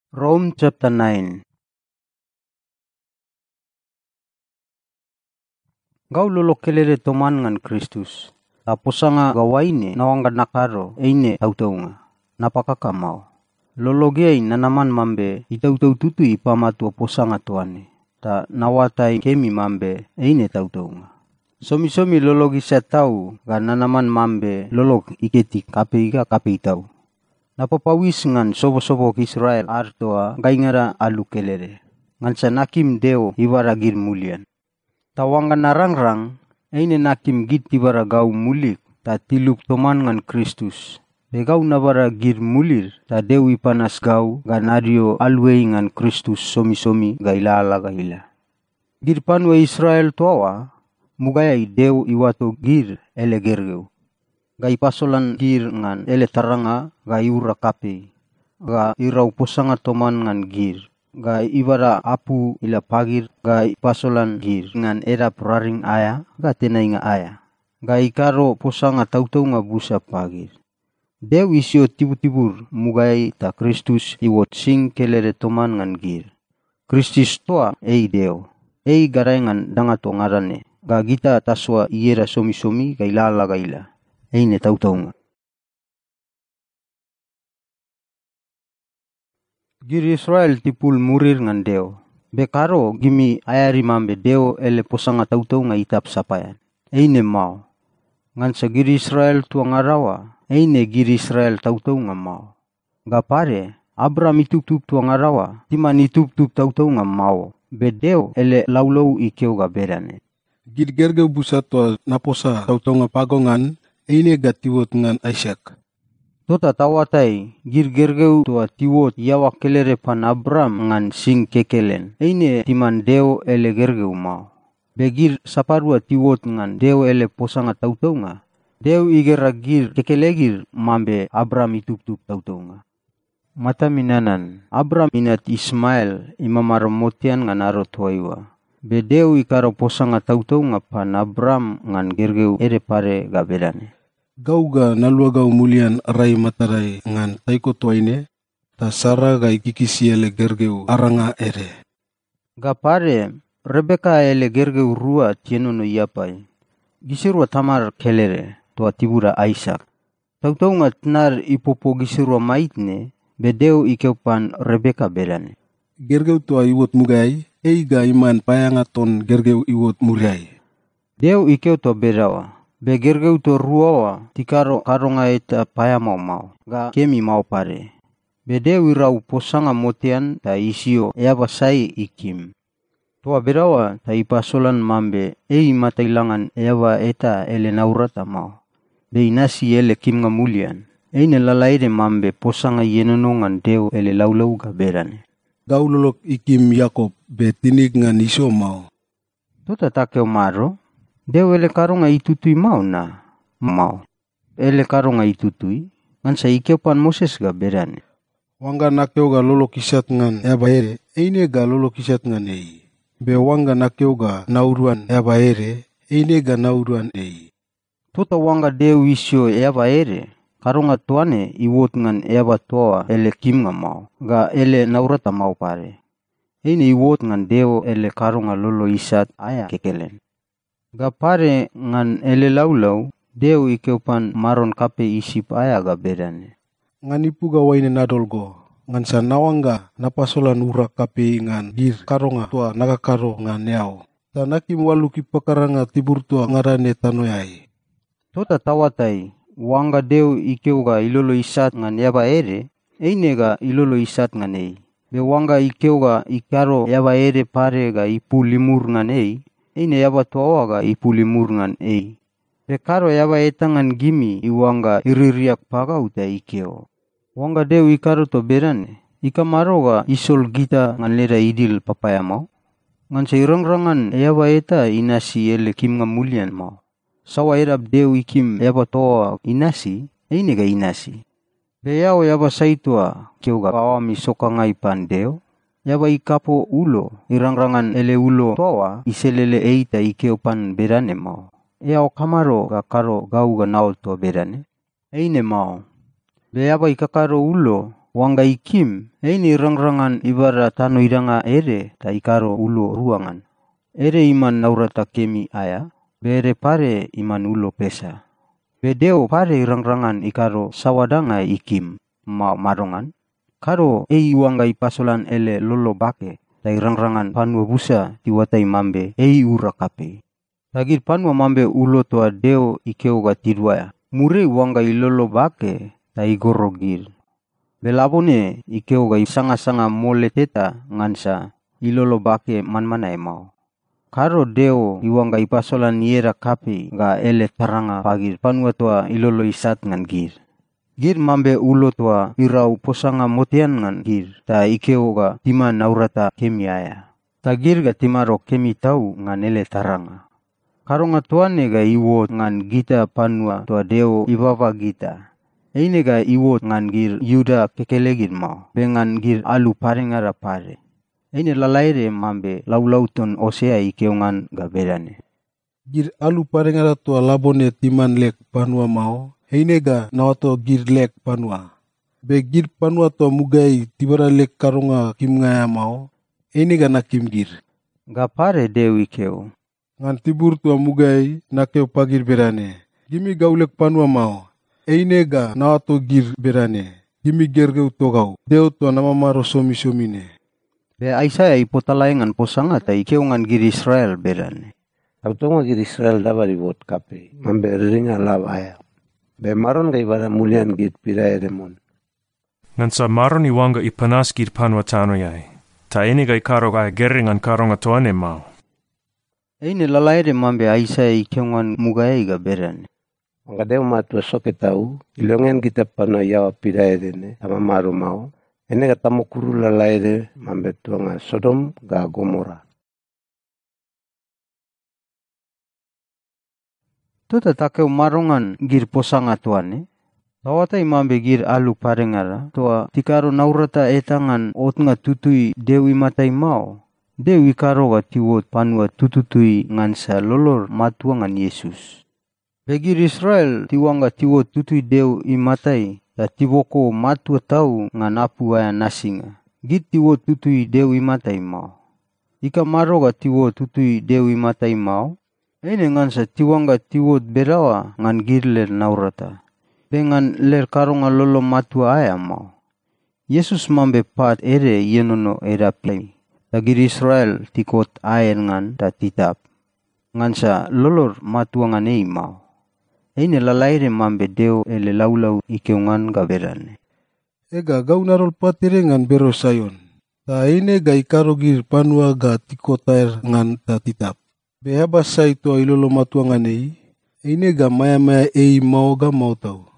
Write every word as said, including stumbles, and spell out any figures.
Rome chapter nine. Gau lolo kelele toman ngan Kristus. Taposanga gawaine nawangga nakaro eine tautaunga. Napakaka mau. Lolo giai nanaman mambe itautau tutu ipamatu posanga tuane. Ta nawatai kemi mambe eine tautaunga. Somi-somi lolo gisa tau ga nanaman mambe lolo iketi kapeiga kapei tau. Napapawis ngan sobo-sobo Israel artoa gaingara alu kelere. Ngan sa nakim deo ibara gir mulian. Tawangga narangrang, eine nakim git ibara gau mulik, ta tiluk toman ngan Kristus. Be gau nabara gir mulir, ta deo ipanas gau ganario alwei ngan Kristus somi-somi gailala gaila. Gir panwe Israel toawa, mugaya deo iwato gir ele gergeu. Gai pasolan gir ngan ele taranga gai ura kape. Ga irau posanga toman ngan gir. Gai ibara apu ila pagir gai pasolan gir ngan era praring aya ga tenainga aya. Gai karo posanga tautau nga busa pagir. Deu isio tibur-tibur mugai ta Kristus iwot sing kelere toman ngan gir. Kristus toa ei deo. Ei garangan dangato ngarane. Ga gita taswa iera somi-somi gai lala gaila. Eine tau-taunga. Gir Israel tipul murir ngan deo. Bekaro gimi ayari mambe deo ele posanga tau-taunga itap sapayan. Eine mau. Ngan sa gir Israel tuang arawa. Eine gir Israel tau-taunga mau. Gapare, Abraham itup-tup tuang arawa. Timan itup-tup tau-taunga mau. Be deo ele laulau ikeu gaberane. Gir gergeu busa tua naposa tau-taunga pagongan. Eine gatiwot ngan Isaac. Tota tawatai gir gergeu tua tiwot yawa kelere pan Abram ngan sing kekelen. Eine timan deo ele gergeu mau. Begir saparua tiwot ngan deo ele posanga tautaunga. Deo igera gir kekelegir mambe Abram itup-tup tautaunga. Mata minanan Abram inat Ismail imamaro motian ngan aro tuaiwa. Be deo ikaro posanga tautaunga pan Abram ngan gergeu ere pare gaberane. Gau ga nalua gau mulian rai matarai ngan taiko tuaine, ta Sara ga ikikisi ele gergeu aranga ere. Gapare, Rebeka ele gergeu rua tienono iapai. Gisirwa tamar kelere, tua tibura Isaac. Tautau nga tnar ipopo gisirwa maitne, bedeu ikeupan Rebeka berane. Gergeu tua iwot mugai, eiga iman payangaton gergeu iwot murai. Deu ikeu to berawa. Be gergeu to ruawa tikaro karonga eta paya mau mau ga kemi mau pare. Be deu irau posanga motian ta isio eaba sai ikim. Tua berawa ta ipasolan mambe ei matailangan eaba eta ele naurata mau. Be inasi ele kim nga mulian. Eine lalaire mambe posanga yenonongan deu ele laulau ga berane. Gau lolok ikim Yakob be tinik ngan iso mau. Tota takeo maro. Deu ele karonga itutui mau na? Mau. Ele karonga itutui? Ngan sa ikeupan Moses ga berane. Wangga nakeo ga lolo kisat ngan eba ere, eine ga lolo kisat ngan ei. Be wangga nakeo ga nauruan eba ere, eine ga nauruan ei. Tota wangga deu isio eba ere, karonga tuane iwot ngan eba toa ele kim nga mau, ga ele naurata mau pare. Eine iwot ngan deu ele karonga lolo isat aya kekelen. Gapare ngan ele laulau, deu ikeupan maron kape isip aya ga berane. Ngan ipu ga waine nadolgo, ngan sa nawangga napasolan ura kape ngan gir karonga tua nakakaro ngan yao. Ta nakim waluki pakaranga tibur tua ngarane tanoyai. Tota tawatai, wangga deu ikeu ga ilolo isat ngan yaba ere, eine ga ilolo isat ngan ei. Be wangga ikeu ga ikaro yaba ere pare ga ipu limur ngan ei, eine yaba toa ga ipu limur ngan ei. Be karo yaba etangan gimi iwangga iririak pagau ta ikeo. Wangga deu ikaro to berane, ikamaro ga isol gita ngan lera idil papaya mau. Ngan sa irangrangan yaba eta inasi ele kim nga mulian mau. Sawa erap deu ikim yaba toa inasi, eine ga inasi. Be yao yaba saitua keu ga kawami sokangai pan deu. Yaba ikapo ulo, irangrangan ele ulo toa iselele eita ikeupan berane mau. Yao kamaro ga karo gau ga naol to berane. Eine mau. Be yaba ikakaro ulo, Wangga ikim, eini rangrangan ibara tano idanga ere ta ikaro ulo ruangan. Ere iman naurata kemi aya, bere pare iman ulo pesa. Bedeo pare rangrangan ikaro sawadanga ikim, ma marongan. Karo ei wangga ipasolan ele lolo bake, ta rangrangan panua busa tiwatai mambe ei ura kape. Tagir panua mambe ulo toa deo ikeo ga tidwaya. Mure wangga ilolo bake ta igorogir. Belabone ikeo ga sanga-sanga mole teta ngansa ilolo bake man-mana emau. Karo deo iwangga ipasolan niera kape ga ele taranga pagir panua toa ilolo isat ngan gir. Gir mambe ulo toa irau posanga motian ngan gir ta ikeo ga tima naurata kemi aya. Ta gir ga timaro kemi tau ngan ele taranga. Karo nga tuane ga iwo ngan gita panua toa deo ibaba gita. Eine ga iwo ngan gir yuda kekelegir mau, bengan gir alu parengara pare. Eine lalaire mambe lau-lauton osea ikeongan ga bedane. Gir alu parengara toa labone timan lek panua mau, eine ga nawato gir lek panua. Be gir panua toa mugai tibara lek karonga kimngaya mau, eine ga nakim gir. Ga pare deu ikeo. Ngan tibur tua mugai nakeo pagir berane. Gimi gaulek panua mau. Eine ga nawato gir berane. Gimi gergeu togau. Deo tua nama maro somi-somine. Be Aisaya ipotalai ngan posanga ta ikeo ngan gir Israel berane. Autonga gir Israel dabari bot kape. Mambe ringa lawaya. Be maron ga ibara mulian gir pirae remon. Ngan sa maron iwanga ipanas gir panua tano yai. Ta ini ga ikaro ga geringan karonga toane mau. Eine lalaire mambe Aisaya ikiongan mugai ga berane. Wangga deo matua soke tau, ilongen kita pana yawa pirae dene, ama maru mau. Ene ga tamokuru lalaire mambe tuanga Sodom ga Gomora. Tuta takeo marongan gir posanga tuane. Tawatai mambe gir alu parengara, toa tikaro naurata etangan otnga tutui dewi matai mau. Dewi karo ga tiwot panua tututui ngansa lolor matua ngan Yesus. Begir Israel tiwanga tiwot tutui deu imatai ta tiwoko matua tau ngan apu aya nasinga. Git tiwot tutui deu imatai mau. Ika maro ga tiwot tutui deu imatai mau. Ene ngansa tiwanga tiwot berawa ngan girler naurata. Dengan ler karonga lolo matua aya mau. Yesus mambe pat ere yenono erapi. Tagir Israel tikot air ngan ta titap. Ngansa lolor matua ngan ei mau. Eine lalaire mambe deo ele laulau ikeungan ga berane. Ega gau narol patire ngan bero sayon. Ta eine ga ikaro gir panua ga tikot air ngan ta titap. Behaba sai toa ilolo matua ngan ei. Eine ga maya-maya ei mau ga mau tau.